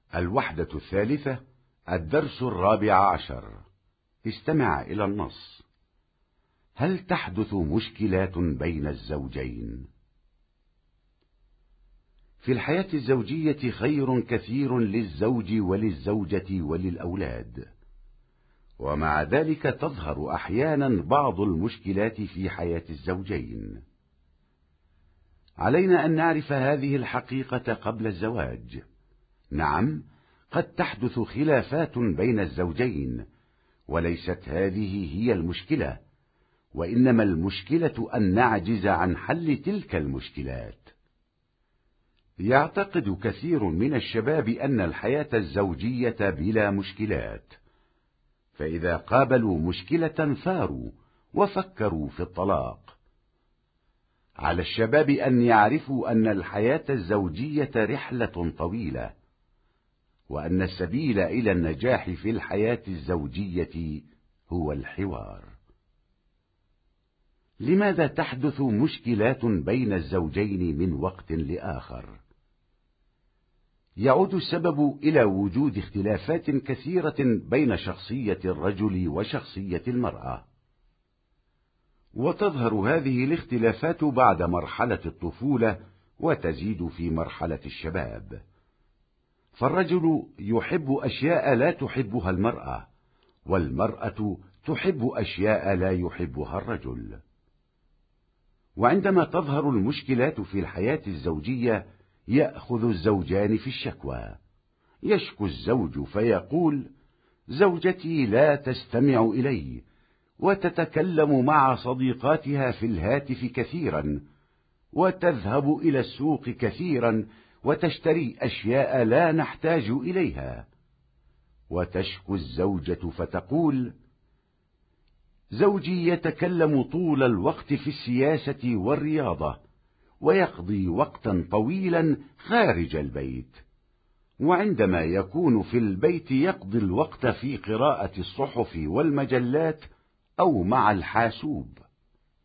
الوحدة الثالثة، الدرس 14. استمع إلى النص. هل تحدث مشكلات بين الزوجين؟ في الحياة الزوجية خير كثير للزوج وللزوجة وللأولاد، ومع ذلك تظهر أحيانا بعض المشكلات في حياة الزوجين. علينا أن نعرف هذه الحقيقة قبل الزواج. نعم، قد تحدث خلافات بين الزوجين، وليست هذه هي المشكلة، وإنما المشكلة أن نعجز عن حل تلك المشكلات. يعتقد كثير من الشباب أن الحياة الزوجية بلا مشكلات، فإذا قابلوا مشكلة ثاروا وفكروا في الطلاق. على الشباب أن يعرفوا أن الحياة الزوجية رحلة طويلة، وأن السبيل إلى النجاح في الحياة الزوجية هو الحوار. لماذا تحدث مشكلات بين الزوجين من وقت لآخر؟ يعود السبب إلى وجود اختلافات كثيرة بين شخصية الرجل وشخصية المرأة، وتظهر هذه الاختلافات بعد مرحلة الطفولة وتزيد في مرحلة الشباب. فالرجل يحب أشياء لا تحبها المرأة، والمرأة تحب أشياء لا يحبها الرجل. وعندما تظهر المشكلات في الحياة الزوجية يأخذ الزوجان في الشكوى. يشكو الزوج فيقول: زوجتي لا تستمع إلي، وتتكلم مع صديقاتها في الهاتف كثيرا، وتذهب إلى السوق كثيرا، وتشتري أشياء لا نحتاج إليها. وتشكو الزوجة فتقول: زوجي يتكلم طول الوقت في السياسة والرياضة، ويقضي وقتا طويلا خارج البيت، وعندما يكون في البيت يقضي الوقت في قراءة الصحف والمجلات أو مع الحاسوب.